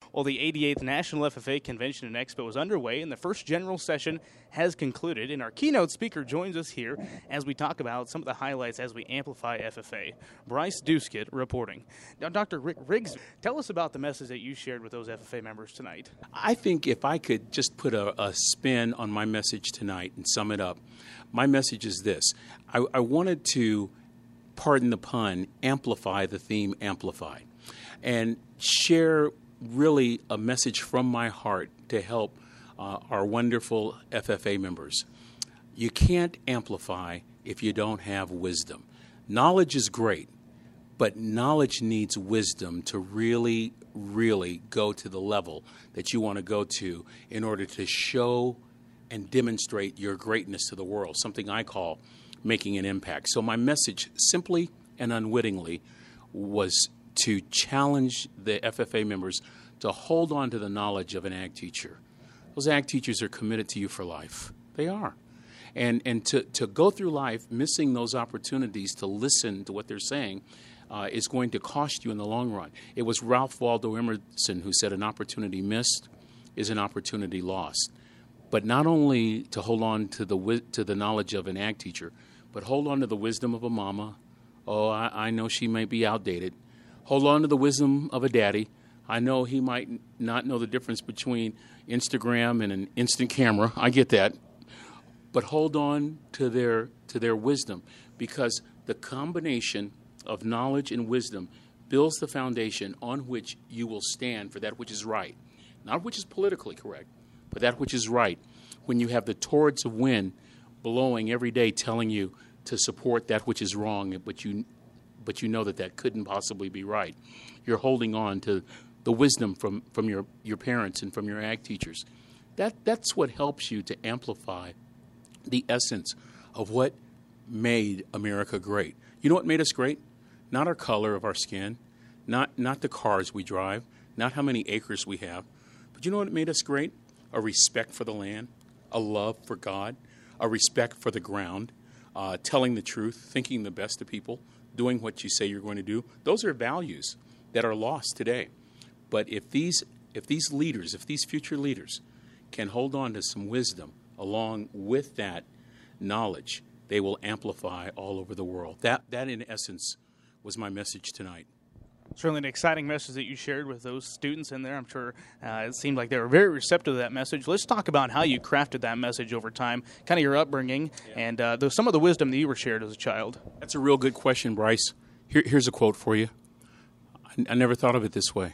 Well, the 88th National FFA Convention and Expo is underway, and the first general session has concluded. And our keynote speaker joins us here as we talk about some of the highlights as we amplify FFA. Bryce Duskett reporting. Now, Dr. Rick Riggs, tell us about the message that you shared with those FFA members tonight. I think if I could just put a spin on my message tonight and sum it up, my message is this. I wanted to, pardon the pun, amplify the theme Amplify, and share really a message from my heart to help our wonderful FFA members. You can't amplify if you don't have wisdom. Knowledge is great, but knowledge needs wisdom to really, really go to the level that you want to go to in order to show and demonstrate your greatness to the world, something I call making an impact. So my message, simply and unwittingly, was to challenge the FFA members to hold on to the knowledge of an ag teacher. Those ag teachers are committed to you for life. They are. And to go through life missing those opportunities to listen to what they're saying is going to cost you in the long run. It was Ralph Waldo Emerson who said an opportunity missed is an opportunity lost. But not only to hold on to the knowledge of an ag teacher, but hold on to the wisdom of a mama. Oh, I know she may be outdated. Hold on to the wisdom of a daddy. I know he might not know the difference between Instagram and an instant camera. I get that. But hold on to their wisdom, because the combination of knowledge and wisdom builds the foundation on which you will stand for that which is right. Not which is politically correct, but that which is right. When you have the torrents of wind blowing every day telling you to support that which is wrong, but you know that couldn't possibly be right. You're holding on to the wisdom from your parents and from your ag teachers. That's what helps you to amplify the essence of what made America great. You know what made us great? Not our color of our skin, not the cars we drive, not how many acres we have, but you know what made us great? A respect for the land, a love for God, a respect for the ground, telling the truth, thinking the best of people, doing what you say you're going to do. Those are values that are lost today. But if these leaders, if these future leaders can hold on to some wisdom along with that knowledge, they will amplify all over the world. That in essence was my message tonight. Certainly an exciting message that you shared with those students in there. I'm sure it seemed like they were very receptive to that message. Let's talk about how you crafted that message over time, kind of your upbringing, and some of the wisdom that you were shared as a child. That's a real good question, Bryce. Here's a quote for you. I never thought of it this way.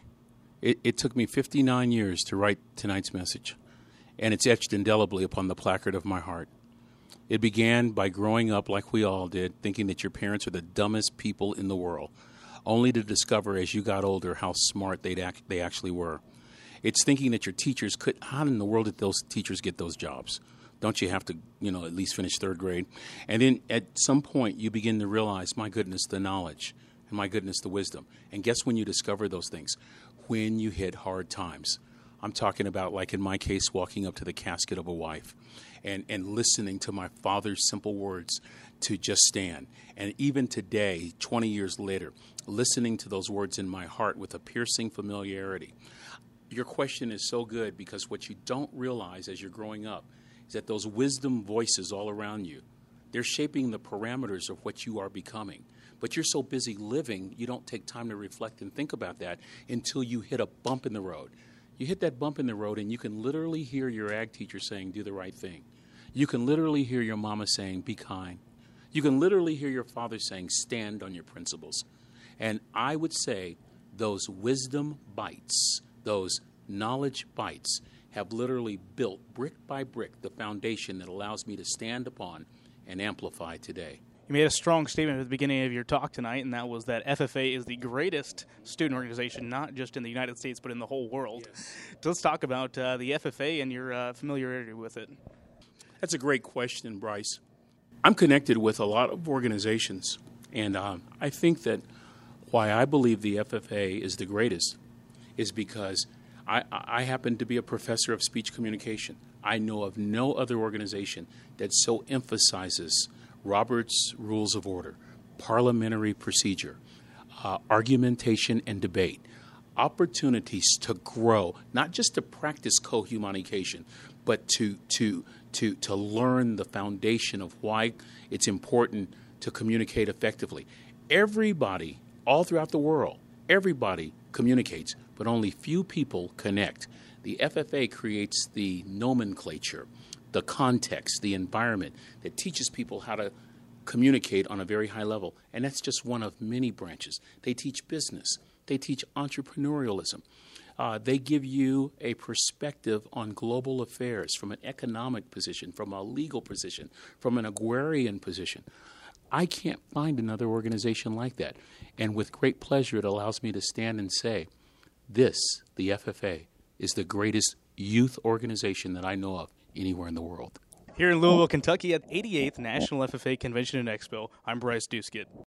It took me 59 years to write tonight's message, and it's etched indelibly upon the placard of my heart. It began by growing up like we all did, thinking that your parents are the dumbest people in the world, only to discover as you got older how smart they actually were. It's thinking that your teachers could, how in the world did those teachers get those jobs? Don't you have to, at least finish third grade? And then at some point you begin to realize, my goodness, the knowledge, and my goodness, the wisdom. And guess when you discover those things? When you hit hard times. I'm talking about, like in my case, walking up to the casket of a wife and listening to my father's simple words to just stand. And even today, 20 years later, listening to those words in my heart with a piercing familiarity. Your question is so good, because what you don't realize as you're growing up is that those wisdom voices all around you, they're shaping the parameters of what you are becoming. But you're so busy living, you don't take time to reflect and think about that until you hit a bump in the road. You hit that bump in the road, and you can literally hear your ag teacher saying, do the right thing. You can literally hear your mama saying, be kind. You can literally hear your father saying, stand on your principles. And I would say those wisdom bites, those knowledge bites, have literally built brick by brick the foundation that allows me to stand upon and amplify today. You made a strong statement at the beginning of your talk tonight, and that was that FFA is the greatest student organization, not just in the United States, but in the whole world. Yes. So let's talk about the FFA and your familiarity with it. That's a great question, Bryce. I'm connected with a lot of organizations, and I think that why I believe the FFA is the greatest is because I happen to be a professor of speech communication. I know of no other organization that so emphasizes Robert's Rules of Order, parliamentary procedure, argumentation and debate. opportunities to grow, not just to practice co-humanication, but to learn the foundation of why it's important to communicate effectively. Everybody, all throughout the world, everybody communicates, but only few people connect. The FFA creates the nomenclature, the context, the environment that teaches people how to communicate on a very high level. And that's just one of many branches. They teach business. They teach entrepreneurialism. They give you a perspective on global affairs from an economic position, from a legal position, from an agrarian position. I can't find another organization like that. And with great pleasure, it allows me to stand and say, this, the FFA, is the greatest youth organization that I know of anywhere in the world. Here in Louisville, Kentucky at 88th National FFA Convention and Expo, I'm Bryce Duskett.